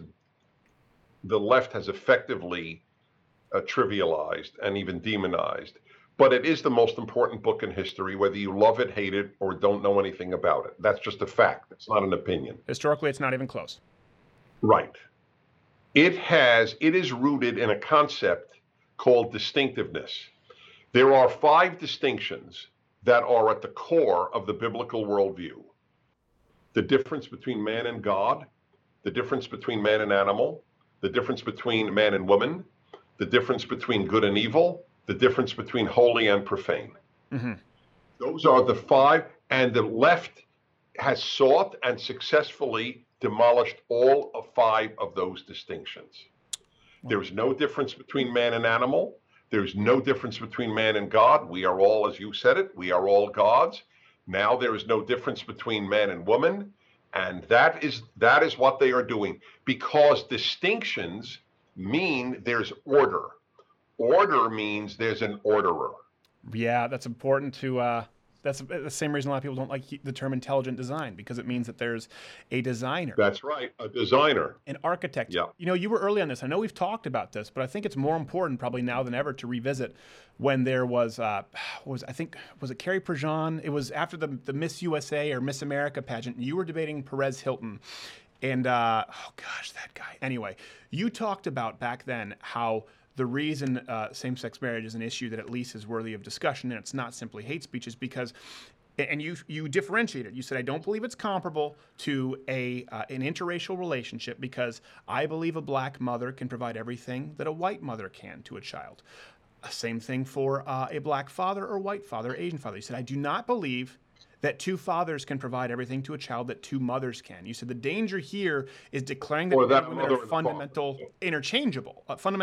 the left has effectively trivialized and even demonized, but it is the most important book in history, whether you love it, hate it, or don't know anything about it. That's just a fact. It's not an opinion. Historically, it's not even close. Right. It is rooted in a concept called distinctiveness. There are 5 distinctions that are at the core of the biblical worldview. The difference between man and God, the difference between man and animal, the difference between man and woman, the difference between good and evil, the difference between holy and profane. Mm-hmm. Those are the 5, and the left has sought and successfully demolished all of 5 of those distinctions. There's no difference between man and animal. There's no difference between man and God. We are all, as you said it, we are all gods. Now there is no difference between man and woman. And that is what they are doing, because distinctions mean there's order. Order means there's an orderer. Yeah, that's important to, that's the same reason a lot of people don't like the term intelligent design, because it means that there's a designer. That's right, a designer. An architect. Yeah. You were early on this. I know we've talked about this, but I think it's more important probably now than ever to revisit when there was, was it Carrie Prejean? It was after the Miss USA or Miss America pageant. You were debating Perez Hilton. And, oh gosh, that guy. Anyway, you talked about back then how the reason same-sex marriage is an issue that at least is worthy of discussion, and it's not simply hate speech, is because, and you differentiated. You said, I don't believe it's comparable to an interracial relationship, because I believe a black mother can provide everything that a white mother can to a child. Same thing for a black father or white father, or Asian father. You said, I do not believe that 2 fathers can provide everything to a child that 2 mothers can. You said the danger here is declaring that men and women are fundamentally interchangeable.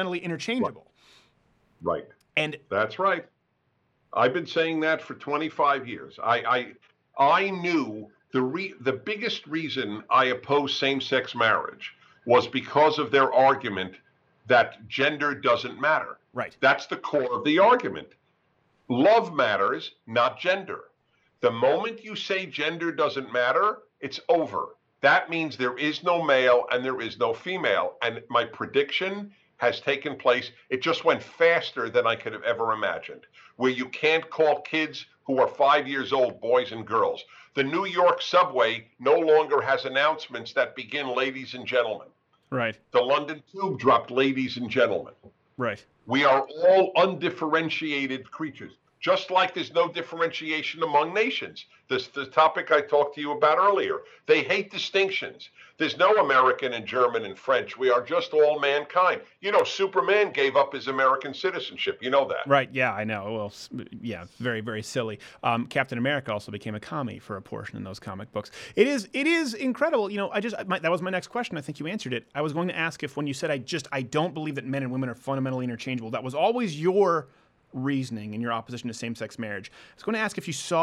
Right. And that's right. I've been saying that for 25 years. I knew the biggest reason I oppose same-sex marriage was because of their argument that gender doesn't matter. Right. That's the core of the argument. Love matters, not gender. The moment you say gender doesn't matter, it's over. That means there is no male and there is no female. And my prediction has taken place. It just went faster than I could have ever imagined, where you can't call kids who are 5 years old boys and girls. The New York subway no longer has announcements that begin ladies and gentlemen. Right. The London Tube dropped ladies and gentlemen. Right. We are all undifferentiated creatures. Just like there's no differentiation among nations. This the topic I talked to you about earlier. They hate distinctions. There's no American and German and French. We are just all mankind. Superman gave up his American citizenship. You know that. Right. Yeah, I know. Well, yeah, very, very silly. Captain America also became a commie for a portion in those comic books. It is incredible. That was my next question. I think you answered it. I was going to ask if when you said I don't believe that men and women are fundamentally interchangeable, that was always your reasoning in your opposition to same-sex marriage. I was going to ask if you saw it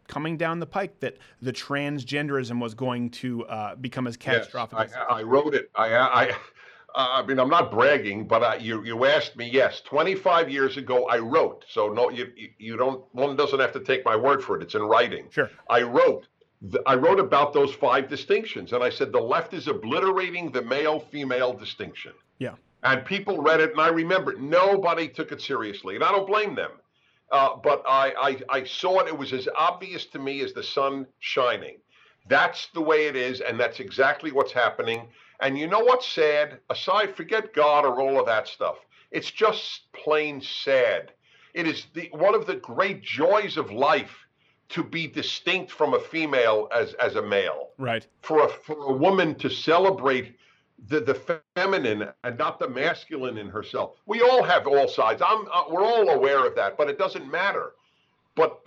coming down the pike that the transgenderism was going to become as catastrophic. Yes, I wrote it. I mean, I'm not bragging, but you asked me. Yes, 25 years ago, I wrote. So no, you don't. One doesn't have to take my word for it. It's in writing. Sure. I wrote about those 5 distinctions, and I said the left is obliterating the male-female distinction. Yeah. And people read it, and I remember nobody took it seriously, and I don't blame them. But I saw it. It was as obvious to me as the sun shining. That's the way it is, and that's exactly what's happening. And you know what's sad? Aside, forget God or all of that stuff. It's just plain sad. It is one of the great joys of life to be distinct from a female as a male. Right. For a woman to celebrate the feminine and not the masculine in herself. We all have all sides. We're all aware of that, but it doesn't matter. But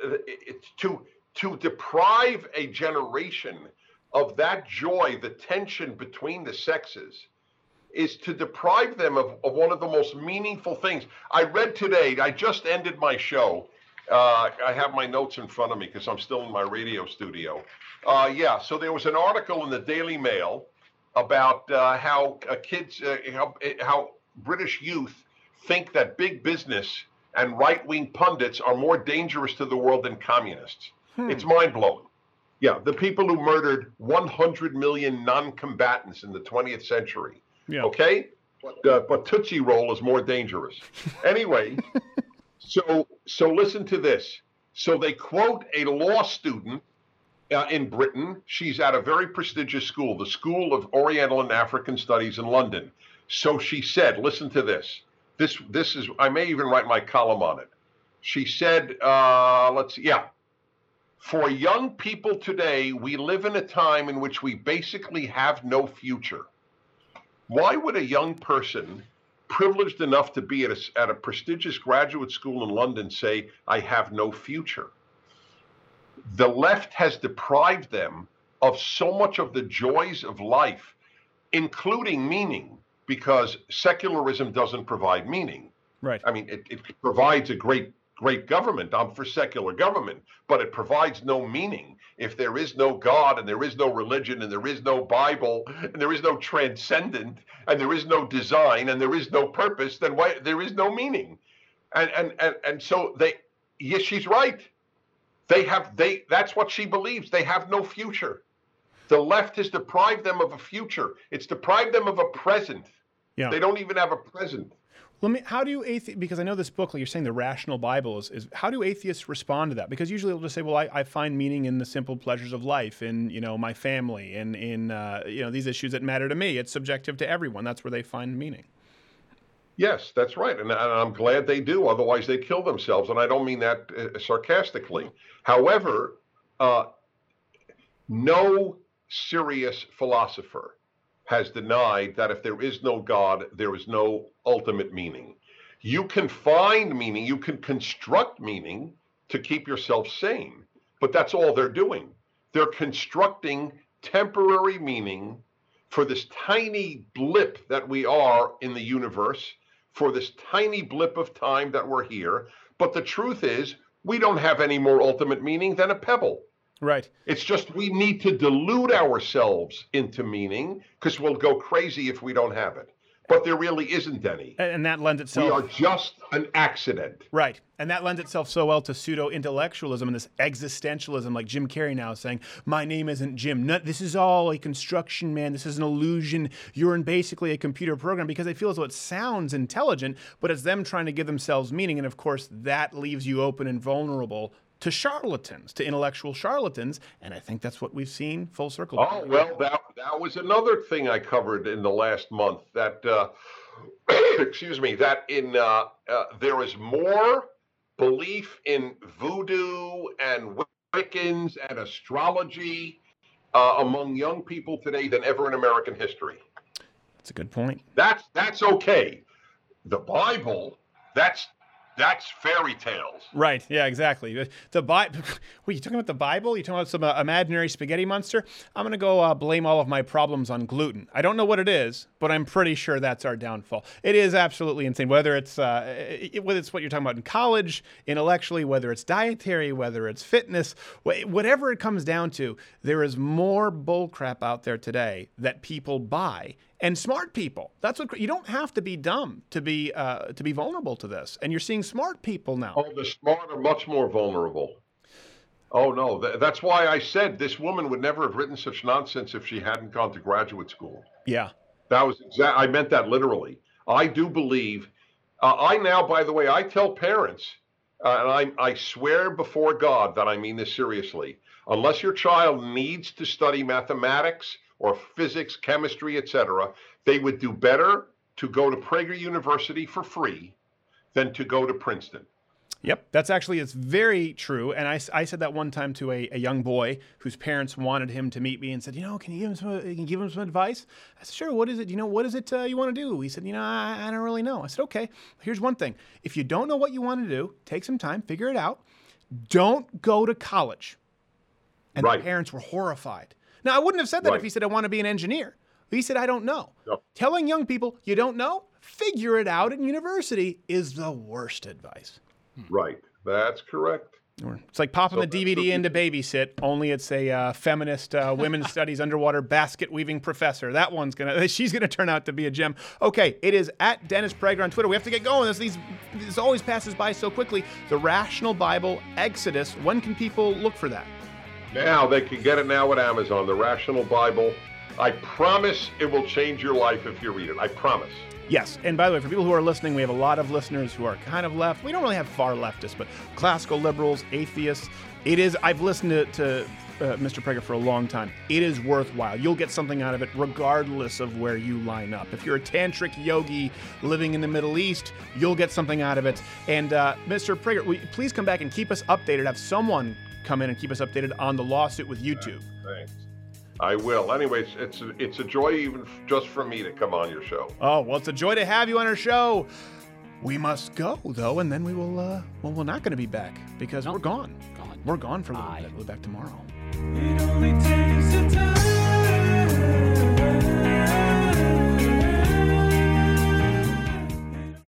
to deprive a generation of that joy, the tension between the sexes, is to deprive them of one of the most meaningful things. I read today, I just ended my show. I have my notes in front of me because I'm still in my radio studio. So there was an article in the Daily Mail about how British youth think that big business and right-wing pundits are more dangerous to the world than communists. It's mind-blowing. Yeah, the people who murdered 100 million non-combatants in the 20th century. Yeah. Okay? But Tootsie Roll is more dangerous. Anyway, so listen to this. So they quote a law student in Britain. She's at a very prestigious school, the School of Oriental and African Studies in London. So she said, listen to this. This is, I may even write my column on it. She said, for young people today, we live in a time in which we basically have no future. Why would a young person privileged enough to be at a prestigious graduate school in London say, I have no future? The left has deprived them of so much of the joys of life, including meaning, because secularism doesn't provide meaning. Right. I mean, it provides a great government. I'm for secular government, but it provides no meaning. If there is no God and there is no religion and there is no Bible and there is no transcendent and there is no design and there is no purpose, then there is no meaning. And so yes, she's right. That's what she believes. They have no future. The left has deprived them of a future. It's deprived them of a present. Yeah. They don't even have a present. How do you because I know this book, like you're saying, the Rational Bible is how do atheists respond to that? Because usually they'll just say, well, I find meaning in the simple pleasures of life, in my family, and in these issues that matter to me. It's subjective to everyone. That's where they find meaning. Yes, that's right, and I'm glad they do. Otherwise, they kill themselves, and I don't mean that sarcastically. However, no serious philosopher has denied that if there is no God, there is no ultimate meaning. You can find meaning, you can construct meaning to keep yourself sane, but that's all they're doing. They're constructing temporary meaning for this tiny blip that we are in the universe, for this tiny blip of time that we're here. But the truth is, we don't have any more ultimate meaning than a pebble. Right. It's just we need to delude ourselves into meaning because we'll go crazy if we don't have it. But there really isn't any. And that lends itself... We are just an accident. Right. And that lends itself so well to pseudo-intellectualism and this existentialism, like Jim Carrey now saying, my name isn't Jim. This is all a construction, man. This is an illusion. You're in basically a computer program, because they feel as though it sounds intelligent, but it's them trying to give themselves meaning. And of course, that leaves you open and vulnerable to charlatans, to intellectual charlatans, and I think that's what we've seen full circle. Oh, well, that was another thing I covered in the last month, that, excuse me, that there is more belief in voodoo and Wiccans and astrology among young people today than ever in American history. That's a good point. That's okay. The Bible, that's That's fairy tales. Right. Yeah, exactly. The Bible. Wait, you talking about the Bible? You talking about some imaginary spaghetti monster? I'm going to go blame all of my problems on gluten. I don't know what it is, but I'm pretty sure that's our downfall. It is absolutely insane. Whether it's what you're talking about in college, intellectually, whether it's dietary, whether it's fitness, whatever it comes down to, there is more bullcrap out there today that people buy. And smart people. That's what you don't have to be dumb to be vulnerable to this. And you're seeing smart people now. Oh, the smart are much more vulnerable. Oh no, that's why I said this woman would never have written such nonsense if she hadn't gone to graduate school. Yeah, that was I meant that literally. I do believe. I now, by the way, I tell parents, and I swear before God that I mean this seriously. Unless your child needs to study mathematics or physics, chemistry, etc., they would do better to go to Prager University for free than to go to Princeton. Yep, it's very true. And I said that one time to a young boy whose parents wanted him to meet me and said, can you give him some advice? I said, sure. What is it? What is it you want to do? He said, I don't really know. I said, okay, here's one thing. If you don't know what you want to do, take some time, figure it out. Don't go to college. And right. The parents were horrified. Now, I wouldn't have said that if he said, I want to be an engineer. He said, I don't know. Yep. Telling young people, you don't know, figure it out in university is the worst advice. Right. That's correct. It's like popping the DVD into Babysit, only it's a feminist women's studies underwater basket weaving professor. That one's she's gonna turn out to be a gem. Okay, it is at Dennis Prager on Twitter. We have to get going. This always passes by so quickly. The Rational Bible Exodus. When can people look for that? Now they can get it now at Amazon. The Rational Bible. I promise it will change your life if you read it. I promise. Yes, and by the way, for people who are listening, we have a lot of listeners who are kind of left. We don't really have far leftists, but classical liberals, atheists. I've listened to Mr. Prager for a long time. It is worthwhile. You'll get something out of it regardless of where you line up. If you're a tantric yogi living in the Middle East, you'll get something out of it. And Mr. Prager, please come back and keep us updated. Have someone come in and keep us updated on the lawsuit with YouTube. Thanks. I will. Anyways, it's a joy even just for me to come on your show. Oh, well, it's a joy to have you on our show. We must go, though, and then we will, we're not going to be back because we're gone. We're gone for a little bit. We'll be back tomorrow.